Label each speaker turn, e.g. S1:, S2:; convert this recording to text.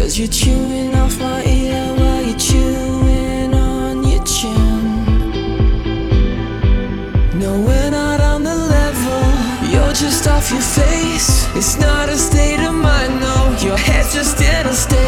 S1: 'cause you're chewing off my ear while you're chewing on your chin. No, we're not on the level, you're just off your face. It's not a state of mind, no, your head's just in a state